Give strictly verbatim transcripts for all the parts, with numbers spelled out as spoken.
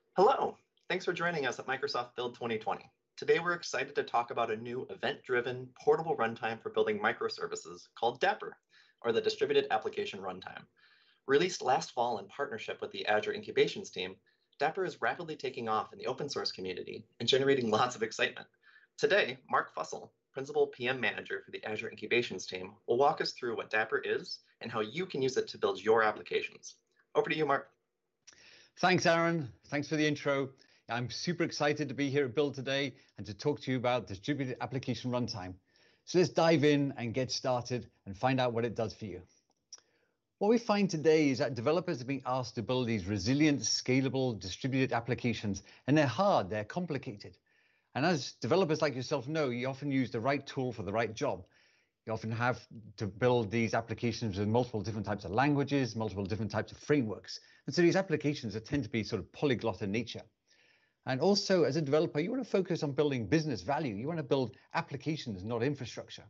Hello, thanks for joining us at Microsoft Build twenty twenty. Today we're excited to talk about a new event-driven portable runtime for building microservices called Dapr, or the Distributed Application Runtime. Released last fall in partnership with the Azure Incubations team, Dapr is rapidly taking off in the open source community and generating lots of excitement. Today, Mark Fussell, Principal P M Manager for the Azure Incubations team, will walk us through what Dapr is and how you can use it to build your applications. Over to you, Mark. Thanks, Aaron. Thanks for the intro. I'm super excited to be here at Build today and to talk to you about Distributed Application Runtime. So let's dive in and get started and find out what it does for you. What we find today is that developers are being asked to build these resilient, scalable, distributed applications, and they're hard, they're complicated. And as developers like yourself know, you often use the right tool for the right job. You often have to build these applications with multiple different types of languages, multiple different types of frameworks. And so these applications tend to be sort of polyglot in nature. And also, as a developer, you want to focus on building business value. You want to build applications, not infrastructure.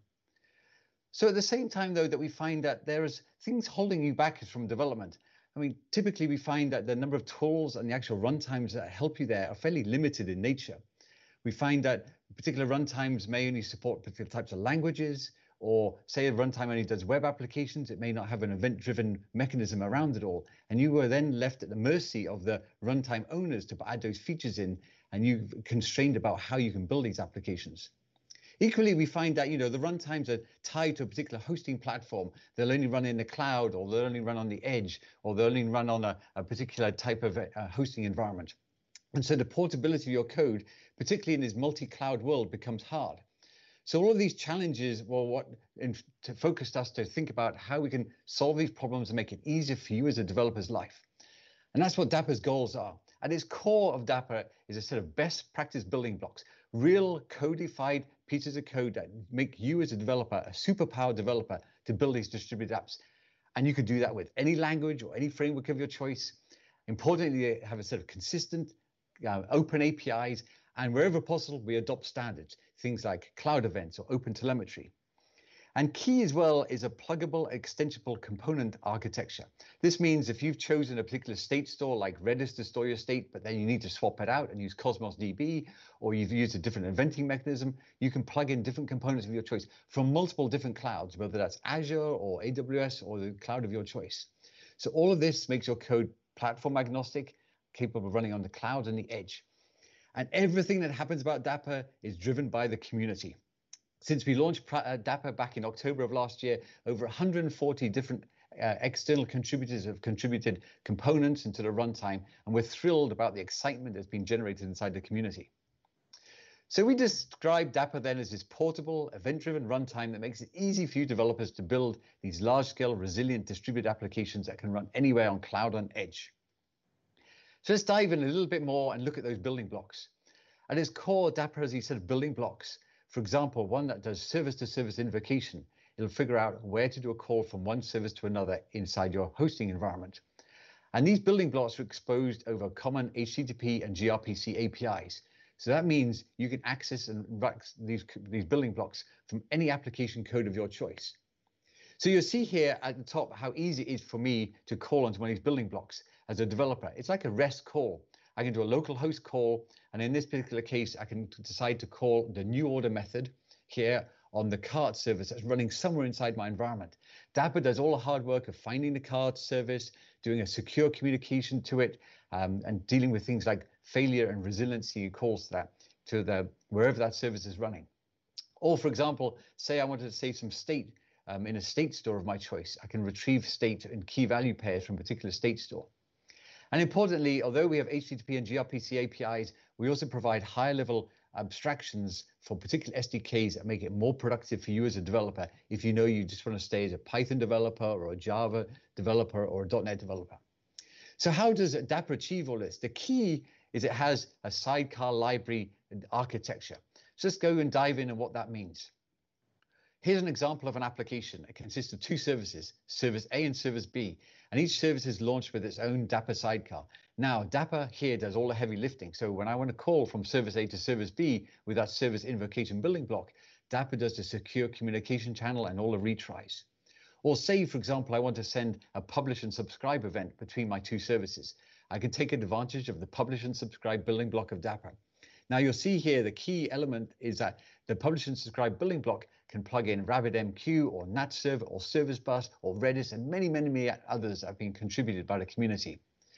So at the same time, though, that we find that there is things holding you back from development. I mean, typically we find that the number of tools and the actual runtimes that help you there are fairly limited in nature. We find that particular runtimes may only support particular types of languages, or say a runtime only does web applications, it may not have an event-driven mechanism around it all. And you are then left at the mercy of the runtime owners to add those features in, and you're constrained about how you can build these applications. Equally, we find that, you know, the runtimes are tied to a particular hosting platform. They'll only run in the cloud, or they'll only run on the edge, or they'll only run on a, a particular type of uh, hosting environment. And so the portability of your code, particularly in this multi-cloud world, becomes hard. So all of these challenges were what focused us to think about how we can solve these problems and make it easier for you as a developer's life. And that's what Dapr's goals are. At its core of Dapr is a set of best practice building blocks, real codified pieces of code that make you as a developer, a superpowered developer, to build these distributed apps. And you could do that with any language or any framework of your choice. Importantly, they have a set of consistent, uh, open A P Is. And wherever possible, we adopt standards, things like cloud events or open telemetry. And key as well is a pluggable, extensible component architecture. This means if you've chosen a particular state store like Redis to store your state, but then you need to swap it out and use Cosmos D B, or you've used a different eventing mechanism, you can plug in different components of your choice from multiple different clouds, whether that's Azure or A W S or the cloud of your choice. So all of this makes your code platform agnostic, capable of running on the cloud and the edge. And everything that happens about Dapr is driven by the community. Since we launched Dapr back in October of last year, over one hundred forty different uh, external contributors have contributed components into the runtime, and we're thrilled about the excitement that's been generated inside the community. So we describe Dapr then as this portable, event-driven runtime that makes it easy for you developers to build these large-scale, resilient, distributed applications that can run anywhere on cloud and edge. So let's dive in a little bit more and look at those building blocks. At its core, Dapr has these set of building blocks. For example, one that does service-to-service invocation. It'll figure out where to do a call from one service to another inside your hosting environment. And these building blocks are exposed over common H T T P and gRPC A P Is. So that means you can access and run these, these building blocks from any application code of your choice. So you'll see here at the top how easy it is for me to call onto one of these building blocks as a developer. It's like a REST call. I can do a local host call, and in this particular case, I can decide to call the new order method here on the cart service that's running somewhere inside my environment. Dapr does all the hard work of finding the cart service, doing a secure communication to it, um, and dealing with things like failure and resiliency calls to that, to the wherever that service is running. Or for example, say I wanted to save some state Um, in a state store of my choice. I can retrieve state and key value pairs from a particular state store. And importantly, although we have H T T P and gRPC A P Is, we also provide higher level abstractions for particular S D Ks that make it more productive for you as a developer if you know you just want to stay as a Python developer or a Java developer or a dot net developer. So how does Dapr achieve all this? The key is it has a sidecar library architecture. So let's go and dive in on what that means. Here's an example of an application. It consists of two services, Service A and Service B, and each service is launched with its own Dapr sidecar. Now, Dapr here does all the heavy lifting. So when I want to call from Service A to Service B with that service invocation building block, Dapr does the secure communication channel and all the retries. Or say, for example, I want to send a publish and subscribe event between my two services. I can take advantage of the publish and subscribe building block of Dapper. Now you'll see here the key element is that the publish and subscribe building block can plug in RabbitMQ or NatServe or Service Bus or Redis and many, many, many others that have been contributed by the community.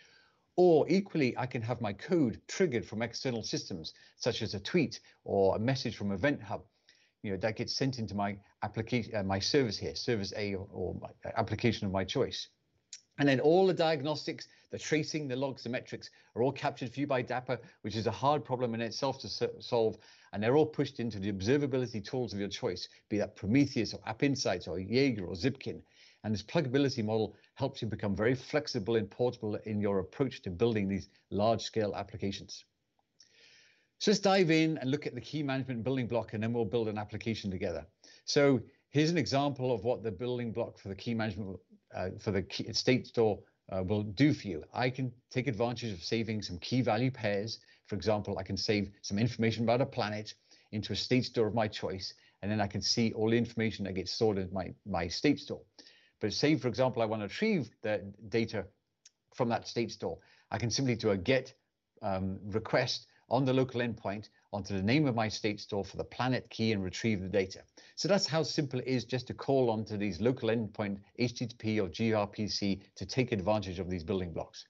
Or equally, I can have my code triggered from external systems, such as a tweet or a message from Event Hub, you know, that gets sent into my application, uh, my service here, Service A or, or my application of my choice. And then all the diagnostics, the tracing, the logs, the metrics are all captured for you by Dapper, which is a hard problem in itself to so solve. And they're all pushed into the observability tools of your choice, be that Prometheus or App Insights or Jaeger or Zipkin. And this pluggability model helps you become very flexible and portable in your approach to building these large-scale applications. So let's dive in and look at the key management building block, and then we'll build an application together. So here's an example of what the building block for the key management uh, for the key state store uh, will do for you. I can take advantage of saving some key value pairs. For example, I can save some information about a planet into a state store of my choice, and then I can see all the information that gets stored in my, my state store. But say, for example, I want to retrieve the data from that state store. I can simply do a get um, request on the local endpoint onto the name of my state store for the planet key and retrieve the data. So that's how simple it is just to call onto these local endpoint H T T P or gRPC to take advantage of these building blocks.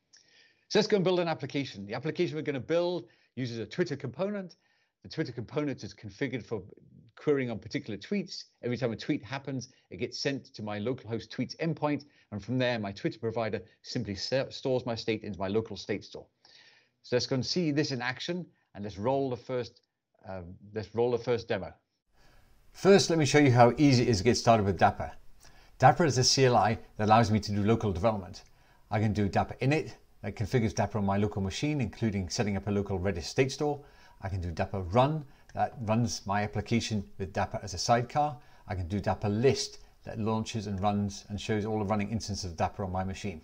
So let's go and build an application. The application we're going to build uses a Twitter component. The Twitter component is configured for querying on particular tweets. Every time a tweet happens, it gets sent to my localhost tweets endpoint. And from there, my Twitter provider simply stores my state into my local state store. So let's go and see this in action, and let's roll the first, um, let's roll the first demo. First, let me show you how easy it is to get started with Dapper. Dapper is a C L I that allows me to do local development. I can do Dapper init that configures Dapper on my local machine, including setting up a local Redis state store. I can do Dapper run that runs my application with Dapper as a sidecar. I can do Dapper list that launches and runs and shows all the running instances of Dapper on my machine.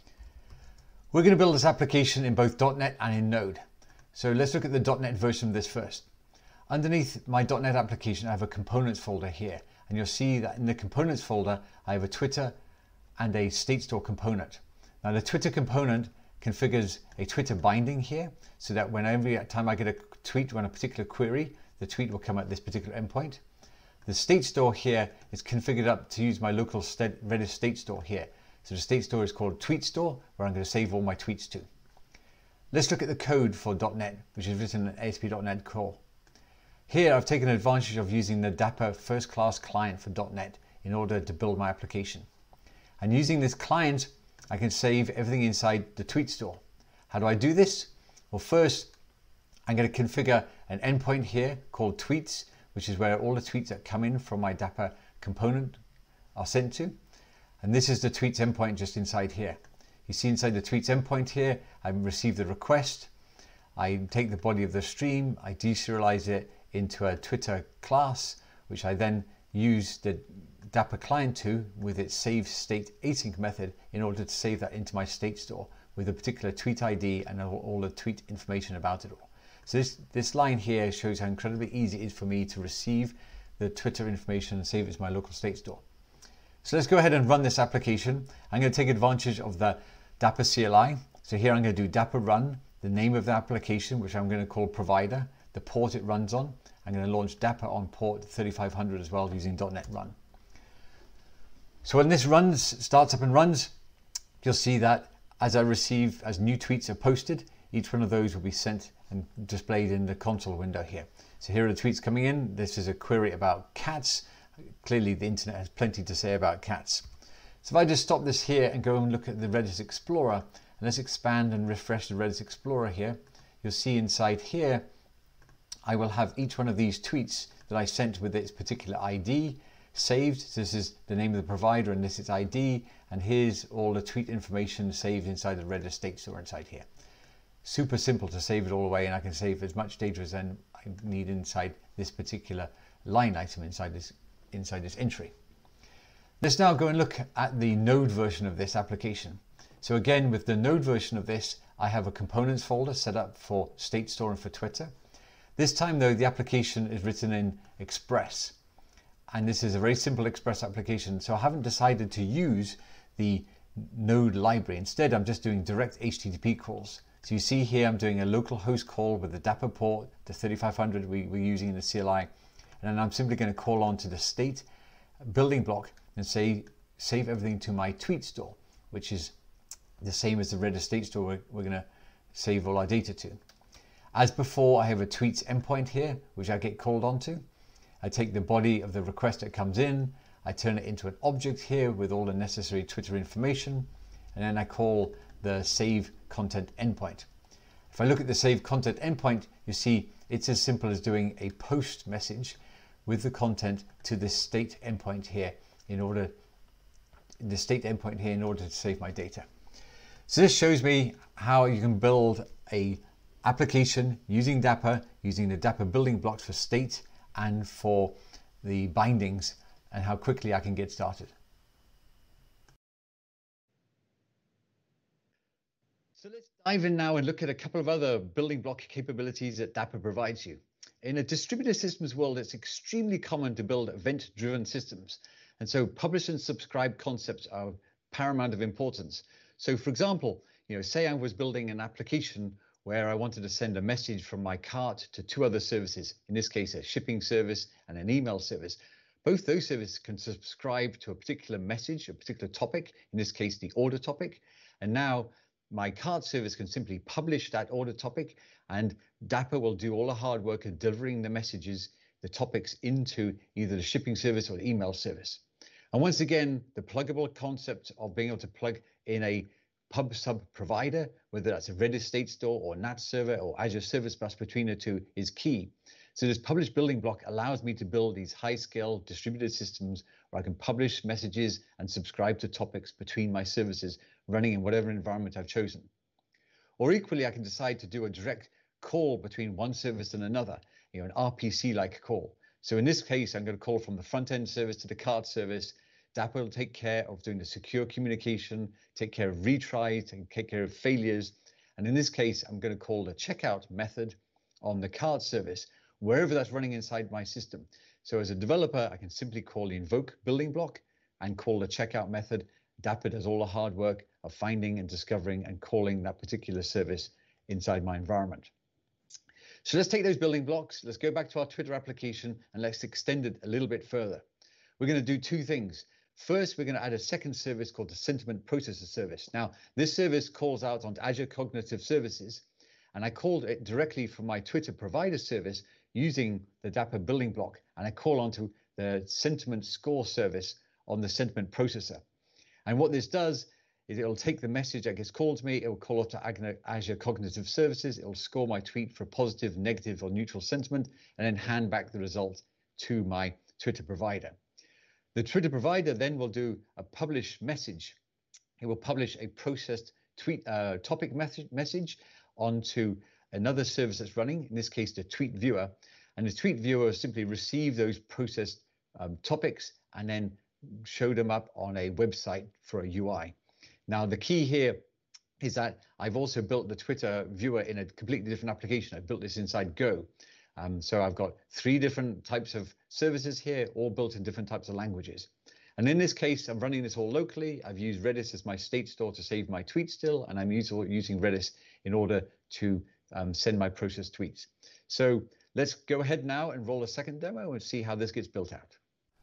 We're going to build this application in both dot net and in Node. So let's look at the dot net version of this first. Underneath my dot net application, I have a components folder here, and you'll see that in the components folder, I have a Twitter and a state store component. Now the Twitter component configures a Twitter binding here, so that whenever time I get a tweet on a particular query, the tweet will come at this particular endpoint. The state store here is configured up to use my local state, Redis state store here. So the state store is called Tweet Store, where I'm going to save all my tweets to. Let's look at the code for dot net, which is written in A S P dot net core. Here I've taken advantage of using the Dapper first class client for dot net in order to build my application. And using this client, I can save everything inside the Tweet Store. How do I do this? Well, first, I'm going to configure an endpoint here called Tweets, which is where all the tweets that come in from my Dapper component are sent to. And this is the tweets endpoint just inside here. You see inside the tweets endpoint here, I receive the request. I take the body of the stream, I deserialize it into a Twitter class, which I then use the Dapper client to with its save state async method in order to save that into my state store with a particular tweet I D and all, all the tweet information about it all. So this, this line here shows how incredibly easy it is for me to receive the Twitter information and save it to my local state store. So let's go ahead and run this application. I'm going to take advantage of the Dapper C L I. So here I'm going to do Dapper run, the name of the application, which I'm going to call provider, the port it runs on. I'm going to launch Dapper on port thirty-five hundred as well using dot net run. So when this runs, starts up and runs, you'll see that as I receive, as new tweets are posted, each one of those will be sent and displayed in the console window here. So here are the tweets coming in. This is a query about cats. Clearly the internet has plenty to say about cats. So if I just stop this here and go and look at the Redis Explorer, and let's expand and refresh the Redis Explorer here, you'll see inside here, I will have each one of these tweets that I sent with its particular I D saved. So this is the name of the provider and this is its I D, and here's all the tweet information saved inside the Redis state store inside here. Super simple to save it all away, and I can save as much data as I need inside this particular line item inside this inside this entry. Let's now go and look at the Node version of this application. So again, with the Node version of this, I have a components folder set up for state store and for Twitter. This time though, the application is written in Express, and this is a very simple Express application. So I haven't decided to use the node library. Instead, I'm just doing direct H T T P calls. So you see here, I'm doing a local host call with the Dapper port, the thirty-five hundred we, we're using in the C L I. And then I'm simply going to call on to the state building block and say, save everything to my tweet store, which is the same as the Redis state store we're, we're going to save all our data to. As before, I have a tweets endpoint here, which I get called onto. I take the body of the request that comes in, I turn it into an object here with all the necessary Twitter information, and then I call the save content endpoint. If I look at the save content endpoint, you see it's as simple as doing a post message with the content to this state endpoint here in order the state endpoint here in order to save my data. So this shows me how you can build a application using Dapper, using the Dapper building blocks for state and for the bindings, and how quickly I can get started. So let's dive in now and look at a couple of other building block capabilities that Dapper provides you. In a distributed systems world, it's extremely common to build event-driven systems. And so publish and subscribe concepts are paramount of importance. So for example, you know, say I was building an application where I wanted to send a message from my cart to two other services, in this case, a shipping service and an email service. Both those services can subscribe to a particular message, a particular topic, in this case, the order topic. And now my cart service can simply publish that order topic, and Dapper will do all the hard work of delivering the messages, the topics, into either the shipping service or the email service. And once again, the pluggable concept of being able to plug in a pub sub provider, whether that's a Redis state store or N A T server or Azure Service Bus between the two, is key. So this publish building block allows me to build these high scale distributed systems where I can publish messages and subscribe to topics between my services running in whatever environment I've chosen. Or equally, I can decide to do a direct call between one service and another, you know, an R P C-like call. So in this case, I'm going to call from the front end service to the cart service. Dapper will take care of doing the secure communication, take care of retries, and take care of failures. And in this case, I'm going to call the checkout method on the cart service, wherever that's running inside my system. So as a developer, I can simply call the invoke building block and call the checkout method. Dapper does all the hard work of finding and discovering and calling that particular service inside my environment. So let's take those building blocks, let's go back to our Twitter application, and let's extend it a little bit further. We're going to do two things. First, we're going to add a second service called the Sentiment Processor service. Now, this service calls out onto Azure Cognitive Services, and I called it directly from my Twitter provider service using the Dapper building block, and I call onto the Sentiment Score service on the Sentiment Processor. And what this does is it'll take the message that gets called to me, it'll call up to Azure Cognitive Services, it'll score my tweet for positive, negative, or neutral sentiment, and then hand back the result to my Twitter provider. The Twitter provider then will do a publish message. It will publish a processed tweet uh, topic message, message onto another service that's running, in this case, the tweet viewer. And the tweet viewer will simply receive those processed um, topics and then show them up on a website for a U I. Now, the key here is that I've also built the Twitter viewer in a completely different application. I built this inside Go. Um, so I've got three different types of services here, all built in different types of languages. And in this case, I'm running this all locally. I've used Redis as my state store to save my tweets still, and I'm using Redis in order to um, send my processed tweets. So let's go ahead now and roll a second demo and see how this gets built out.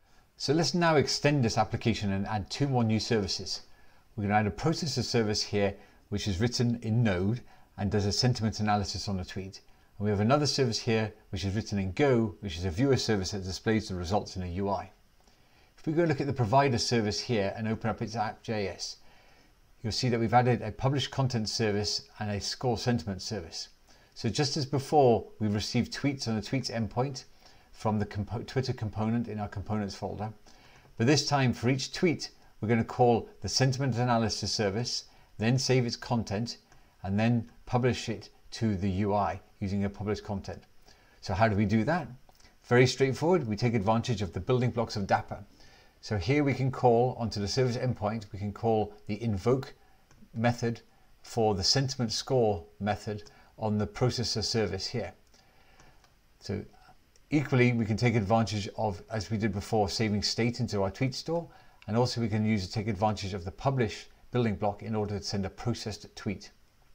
So let's now extend this application and add two more new services. We're going to add a processor service here, which is written in Node and does a sentiment analysis on a tweet. And we have another service here, which is written in Go, which is a viewer service that displays the results in a U I. If we go look at the provider service here and open up its app dot J S, you'll see that we've added a publish content service and a score sentiment service. So just as before, we've received tweets on the tweets endpoint from the compo Twitter component in our components folder. But this time, for each tweet, we're going to call the sentiment analysis service, then save its content, and then publish it to the U I using a published content. So how do we do that? Very straightforward. We take advantage of the building blocks of Dapper. So here we can call onto the service endpoint, we can call the invoke method for the sentiment score method on the processor service here. So equally, we can take advantage of, as we did before, saving state into our tweet store, and also we can use to take advantage of the publish building block in order to send a processed tweet.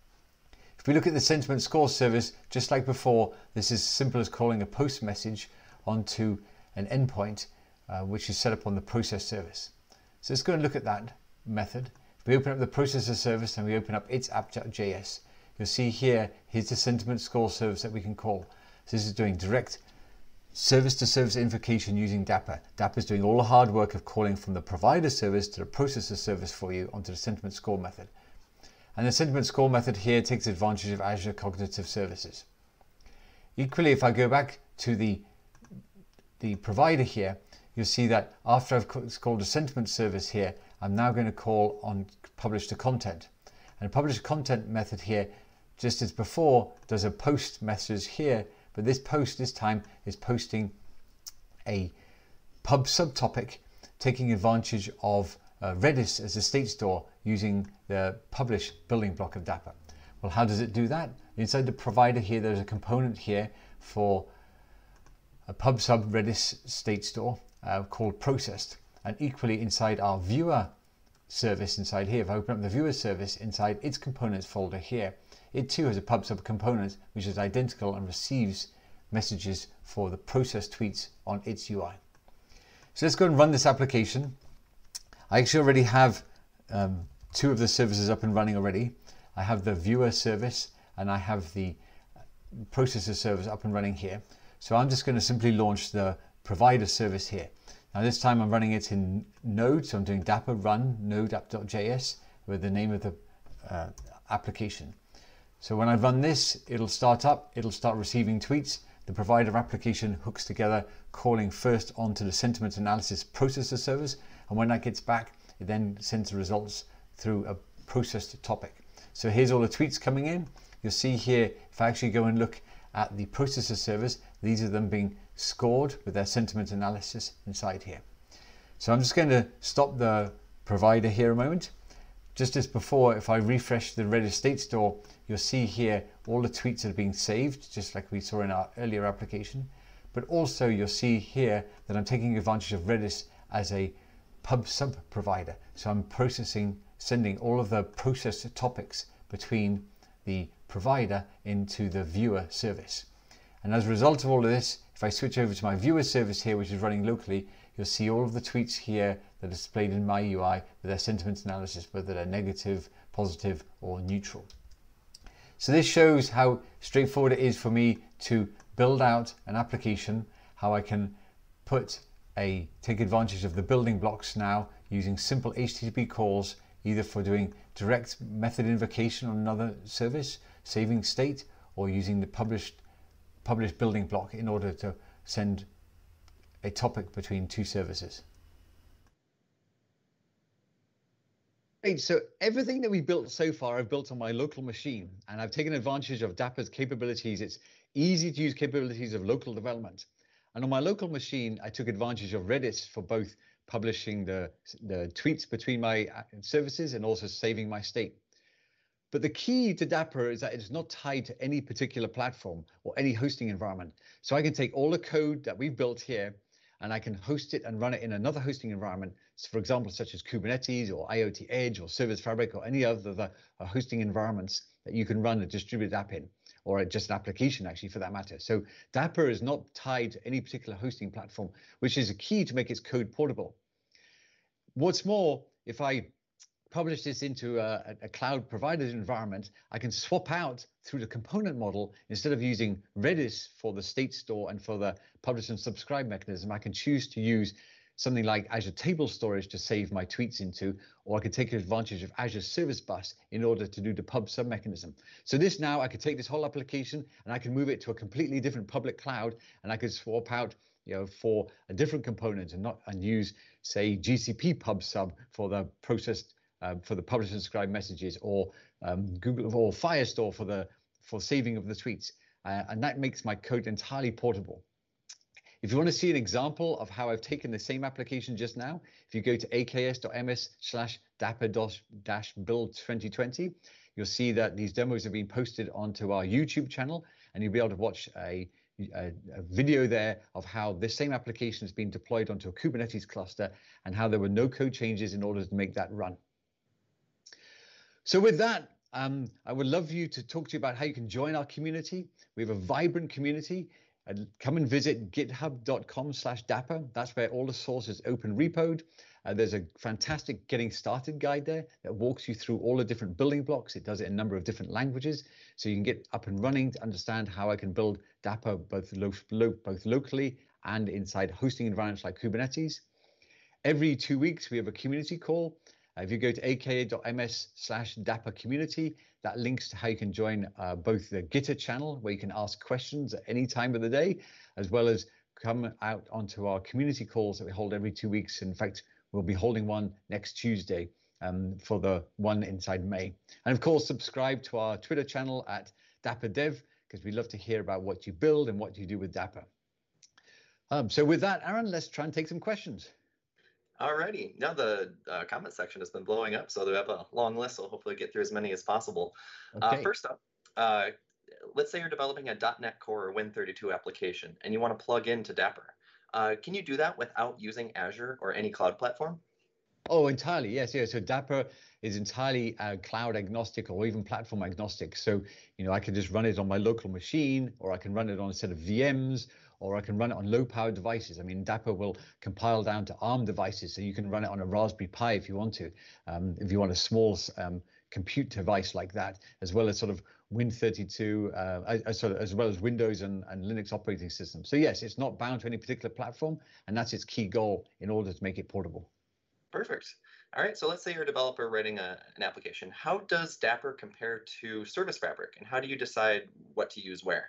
If we look at the sentiment score service, just like before, this is as simple as calling a post message onto an endpoint, uh, which is set up on the process service. So let's go and look at that method. If we open up the processor service and we open up its app.js, you'll see here, here's the sentiment score service that we can call. So this is doing direct service-to-service invocation using Dapper. Dapper is doing all the hard work of calling from the provider service to the processor service for you onto the sentiment score method. And the sentiment score method here takes advantage of Azure Cognitive Services. Equally, if I go back to the, the provider here, you'll see that after I've called a sentiment service here, I'm now going to call on publish to content. And publish to content method here, just as before, does a post message here, but this post this time is posting a pub subtopic, taking advantage of uh, Redis as a state store using the publish building block of Dapper. Well, how does it do that? Inside the provider here, there's a component here for a pub sub Redis state store uh, called processed. And equally inside our viewer service inside here, if I open up the viewer service inside its components folder here, it too has a pub sub component which is identical and receives messages for the processed tweets on its U I. So let's go and run this application. I actually already have um, two of the services up and running already. I have the viewer service and I have the processor service up and running here. So I'm just going to simply launch the provider service here. Now this time I'm running it in Node, so I'm doing Dapper run node app.js with the name of the uh, application. So when I run this, it'll start up, it'll start receiving tweets. The provider application hooks together, calling first onto the sentiment analysis processor service. And when that gets back, it then sends the results through a processed topic. So here's all the tweets coming in. You'll see here, if I actually go and look at the processor service, these are them being scored with their sentiment analysis inside here. So I'm just going to stop the provider here a moment. Just as before, if I refresh the Redis state store, you'll see here all the tweets that are being saved, just like we saw in our earlier application. But also you'll see here that I'm taking advantage of Redis as a pub sub provider. So I'm processing, sending all of the processed topics between the provider into the viewer service. And as a result of all of this, if I switch over to my viewer service here, which is running locally, you'll see all of the tweets here that are displayed in my U I with their sentiment analysis, whether they're negative, positive, or neutral. So this shows how straightforward it is for me to build out an application, how I can put a, take advantage of the building blocks now using simple H T T P calls, either for doing direct method invocation on another service, saving state, or using the published publish building block in order to send a topic between two services. Great, so everything that we built so far, I've built on my local machine, and I've taken advantage of Dapper's capabilities, its easy to use capabilities of local development. And on my local machine, I took advantage of Redis for both publishing the, the tweets between my services and also saving my state. But the key to Dapper is that it's not tied to any particular platform or any hosting environment. So I can take all the code that we've built here and I can host it and run it in another hosting environment, so for example, such as Kubernetes or IoT Edge or Service Fabric or any other the, uh, hosting environments that you can run a distributed app in, or just an application actually for that matter. So Dapper is not tied to any particular hosting platform, which is a key to make its code portable. What's more, if I publish this into a, a cloud provider environment, I can swap out through the component model. Instead of using Redis for the state store and for the publish and subscribe mechanism, I can choose to use something like Azure Table Storage to save my tweets into, or I could take advantage of Azure Service Bus in order to do the pub sub mechanism. So this now, I could take this whole application and I can move it to a completely different public cloud, and I could swap out, you know, for a different component and not and use, say, G C P pub sub for the processed Um, for the publish and subscribe messages, or um, Google or Firestore for the for saving of the tweets, uh, and that makes my code entirely portable. If you want to see an example of how I've taken the same application just now, if you go to aks.ms slash dapper dash build twenty twenty, you'll see that these demos have been posted onto our YouTube channel, and you'll be able to watch a A, a video there of how this same application has been deployed onto a Kubernetes cluster and how there were no code changes in order to make that run. So with that, um, I would love you to talk to you about how you can join our community. We have a vibrant community. And come and visit github.com slash Dapper. That's where all the source is open repoed. Uh, there's a fantastic getting started guide there that walks you through all the different building blocks. It does it in a number of different languages. So you can get up and running to understand how I can build Dapper both, lo lo both locally and inside hosting environments like Kubernetes. Every two weeks, we have a community call. Uh, if you go to aka.ms slash Dapper community, that links to how you can join uh, both the Gitter channel, where you can ask questions at any time of the day, as well as come out onto our community calls that we hold every two weeks. In fact, we'll be holding one next Tuesday um, for the one inside May. And of course, subscribe to our Twitter channel at Dapper Dev, because we love to hear about what you build and what you do with Dapper. Um, so with that, Aaron, let's try and take some questions. Alrighty, now the uh, comment section has been blowing up, so we have a long list, so hopefully get through as many as possible. Okay. Uh, first up, uh, let's say you're developing a dot net Core or Win thirty-two application, and you want to plug into Dapper. Uh, can you do that without using Azure or any cloud platform? Oh, entirely, yes, yes. So Dapper is entirely uh, cloud agnostic or even platform agnostic. So, you know, I can just run it on my local machine, or I can run it on a set of V Ms, or I can run it on low-powered devices. I mean, Dapper will compile down to ARM devices, so you can run it on a Raspberry Pi if you want to, um, if you want a small um, compute device like that, as well as sort of Win thirty-two, uh, as, sort of, as well as Windows and, and Linux operating systems. So yes, it's not bound to any particular platform, and that's its key goal in order to make it portable. Perfect. All right, so let's say you're a developer writing a, an application. How does Dapper compare to Service Fabric, and how do you decide what to use where?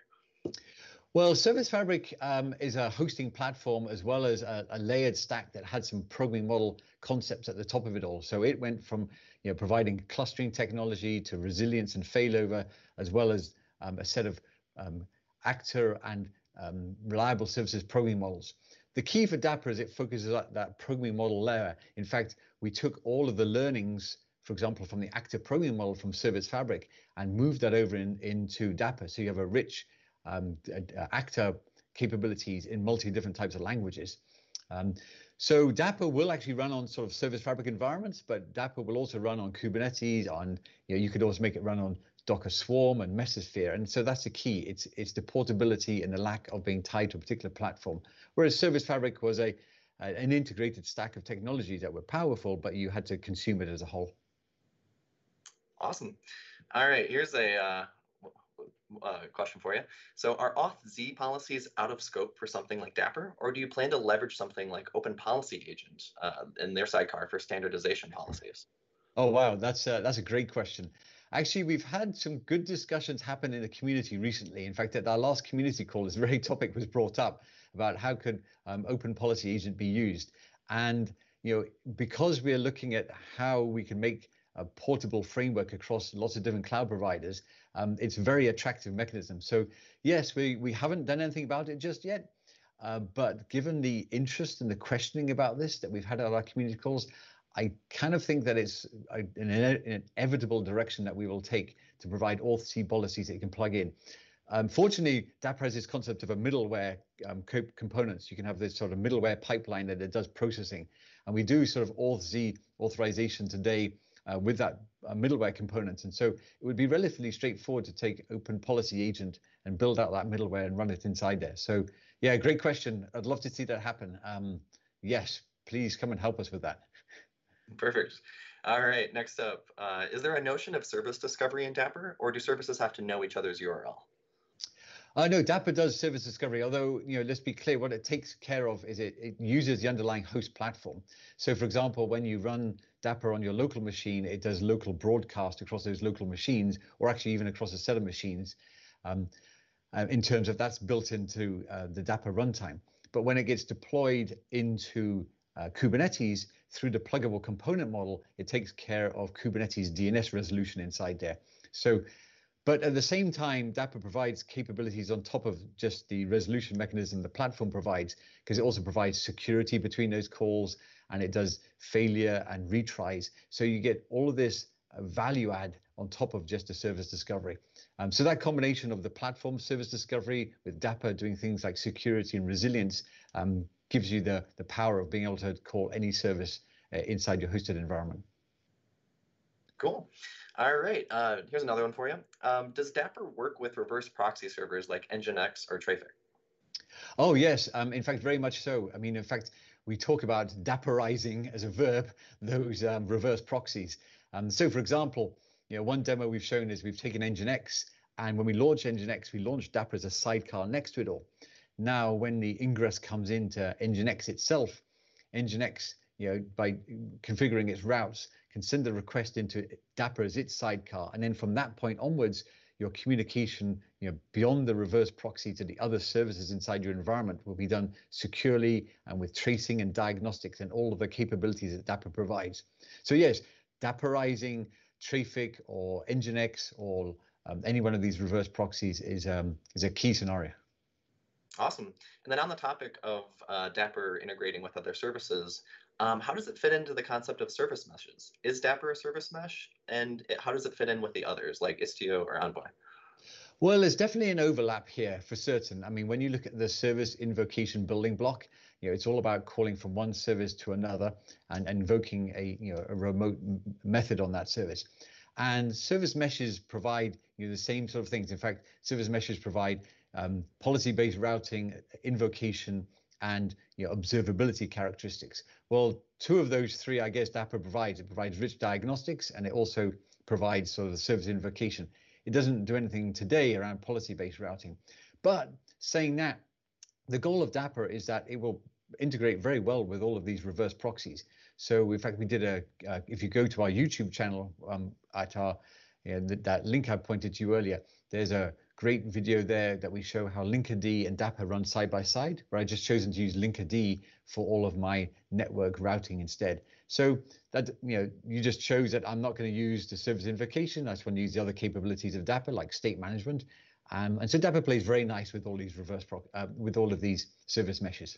Well, Service Fabric um, is a hosting platform as well as a, a layered stack that had some programming model concepts at the top of it all. So it went from you know, providing clustering technology to resilience and failover, as well as um, a set of um, actor and um, reliable services programming models. The key for Dapper is it focuses on that programming model layer. In fact, we took all of the learnings, for example, from the actor programming model from Service Fabric and moved that over in, into Dapper. So you have a rich um, actor capabilities in multi different types of languages. Um, so Dapper will actually run on sort of Service Fabric environments, but Dapper will also run on Kubernetes. On you know, you could also make it run on Docker Swarm and Mesosphere, and so that's the key. It's it's the portability and the lack of being tied to a particular platform. Whereas Service Fabric was a, a an integrated stack of technologies that were powerful, but you had to consume it as a whole. Awesome. All right, here's a uh, uh, question for you. So are auth-z policies out of scope for something like Dapper, or do you plan to leverage something like Open Policy Agent uh, in their sidecar for standardization policies? Oh, wow, that's a, that's a great question. Actually, we've had some good discussions happen in the community recently. In fact, at our last community call, this very topic was brought up about how could um, Open Policy Agent be used. And you know, because we are looking at how we can make a portable framework across lots of different cloud providers, um, it's a very attractive mechanism. So yes, we, we haven't done anything about it just yet. Uh, but given the interest and the questioning about this that we've had at our community calls, I kind of think that it's an inevitable direction that we will take to provide auth-z policies that you can plug in. Um, fortunately, Dapper has this concept of a middleware um, co components. You can have this sort of middleware pipeline that it does processing. And we do sort of auth-z authorization today uh, with that uh, middleware component. And so it would be relatively straightforward to take Open Policy Agent and build out that middleware and run it inside there. So yeah, great question. I'd love to see that happen. Um, yes, please come and help us with that. Perfect. All right, next up, uh, is there a notion of service discovery in Dapper, or do services have to know each other's U R L? Uh, no, Dapper does service discovery, although, you know, let's be clear, what it takes care of is it, it uses the underlying host platform. So, for example, when you run Dapper on your local machine, it does local broadcast across those local machines, or actually even across a set of machines, um, uh, in terms of that's built into uh, the Dapper runtime. But when it gets deployed into uh, Kubernetes through the pluggable component model, it takes care of Kubernetes D N S resolution inside there. So, but at the same time, Dapper provides capabilities on top of just the resolution mechanism the platform provides, because it also provides security between those calls, and it does failure and retries. So you get all of this uh, value add on top of just a service discovery. Um, so that combination of the platform service discovery with Dapper doing things like security and resilience um, gives you the, the power of being able to call any service uh, inside your hosted environment. Cool. All right, uh, here's another one for you. Um, does Dapper work with reverse proxy servers like Nginx or Traefik? Oh, yes. Um, in fact, very much so. I mean, in fact, we talk about dapperizing as a verb, those um, reverse proxies. Um, so, for example, you know, one demo we've shown is we've taken Nginx, and when we launch Nginx, we launch Dapper as a sidecar next to it all. Now, when the ingress comes into Nginx itself, Nginx, you know, by configuring its routes, can send the request into Dapper as its sidecar, and then from that point onwards, your communication, you know, beyond the reverse proxy to the other services inside your environment will be done securely and with tracing and diagnostics and all of the capabilities that Dapper provides. So yes, Dapperizing Traefik or Nginx or um, any one of these reverse proxies is um, is a key scenario. Awesome. And then on the topic of uh, Dapper integrating with other services, um, how does it fit into the concept of service meshes? Is Dapper a service mesh? And it, how does it fit in with the others like Istio or Envoy? Well, there's definitely an overlap here for certain. I mean, when you look at the service invocation building block, you know, it's all about calling from one service to another and, and invoking a, you know, a remote method on that service. And service meshes provide, you know, the same sort of things. In fact, service meshes provide um, policy-based routing, invocation, and you know, observability characteristics. Well, two of those three, I guess, Dapper provides. It provides rich diagnostics, and it also provides sort of the service invocation. It doesn't do anything today around policy-based routing. But saying that, the goal of Dapper is that it will integrate very well with all of these reverse proxies. So in fact, we did a, uh, if you go to our YouTube channel um, at our, you know, th that link I pointed to you earlier, there's a great video there that we show how Linkerd and Dapper run side by side, where I just chosen to use Linkerd for all of my network routing instead. So that, you know, you just chose that I'm not going to use the service invocation. I just want to use the other capabilities of Dapper, like state management. Um, and so Dapper plays very nice with all these reverse, proc uh, with all of these service meshes.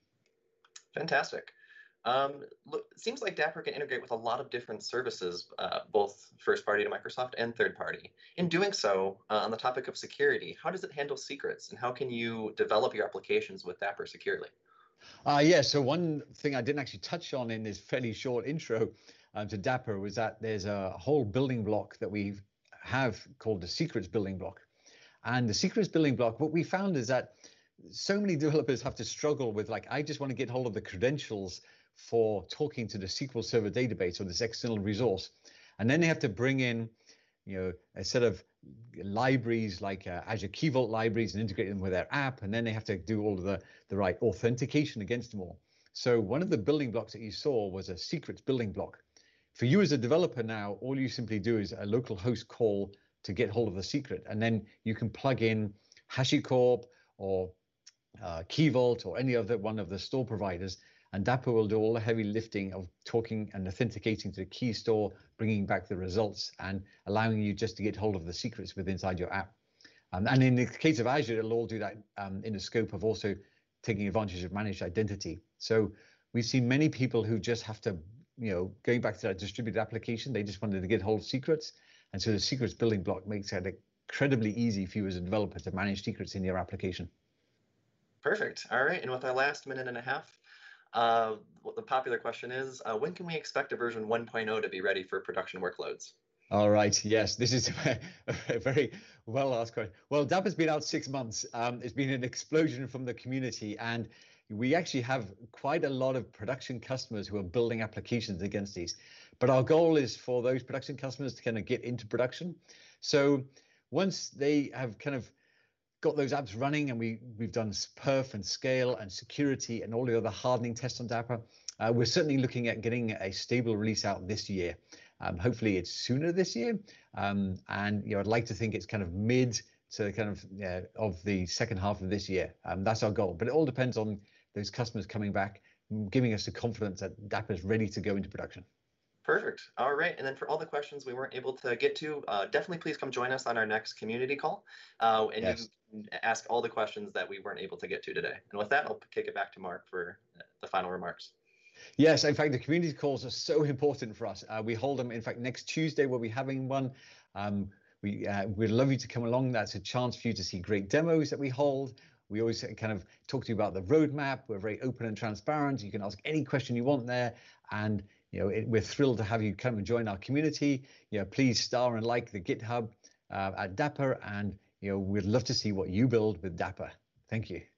Fantastic. Um, look, it seems like Dapper can integrate with a lot of different services, uh, both first party to Microsoft and third party. In doing so, uh, on the topic of security, how does it handle secrets and how can you develop your applications with Dapper securely? Uh, yeah, so one thing I didn't actually touch on in this fairly short intro um, to Dapper was that there's a whole building block that we have called the secrets building block. And the secrets building block, what we found is that so many developers have to struggle with, like, I just want to get hold of the credentials for talking to the S Q L Server database or this external resource. And then they have to bring in, you know, a set of libraries like uh, Azure Key Vault libraries and integrate them with their app. And then they have to do all of the, the right authentication against them all. So one of the building blocks that you saw was a secrets building block. For you as a developer now, all you simply do is a local host call to get hold of the secret. And then you can plug in HashiCorp or uh, Key Vault or any other one of the store providers. And Dapper will do all the heavy lifting of talking and authenticating to the key store, bringing back the results and allowing you just to get hold of the secrets within inside your app. Um, and in the case of Azure, it'll all do that um, in the scope of also taking advantage of managed identity. So we've seen many people who just have to, you know, going back to that distributed application, they just wanted to get hold of secrets. And so the secrets building block makes it incredibly easy for you as a developer to manage secrets in your application. Perfect. All right. And with our last minute and a half, Uh, what the popular question is, uh, when can we expect a version one point oh to be ready for production workloads? All right. Yes, this is a, a very well asked question. Well, Dapper's been out six months. Um, it's been an explosion from the community, and we actually have quite a lot of production customers who are building applications against these. But our goal is for those production customers to kind of get into production. So once they have kind of got those apps running and we, we've done perf and scale and security and all the other hardening tests on Dapper, uh, we're certainly looking at getting a stable release out this year. Um, hopefully it's sooner this year. Um, and you know, I'd like to think it's kind of mid to kind of uh, of the second half of this year. Um, that's our goal. But it all depends on those customers coming back, giving us the confidence that Dapper is ready to go into production. Perfect. All right. And then for all the questions we weren't able to get to, uh, definitely please come join us on our next community call. Uh, and yes. You can ask all the questions that we weren't able to get to today. And with that, I'll kick it back to Mark for the final remarks. Yes, in fact, the community calls are so important for us. Uh, we hold them, in fact, next Tuesday we'll be having one. Um, we, uh, we'd love you to come along. That's a chance for you to see great demos that we hold. We always kind of talk to you about the roadmap. We're very open and transparent. You can ask any question you want there. And you know, it, we're thrilled to have you come and join our community. You know, please star and like the GitHub uh, at Dapper, and you know, we'd love to see what you build with Dapper. Thank you.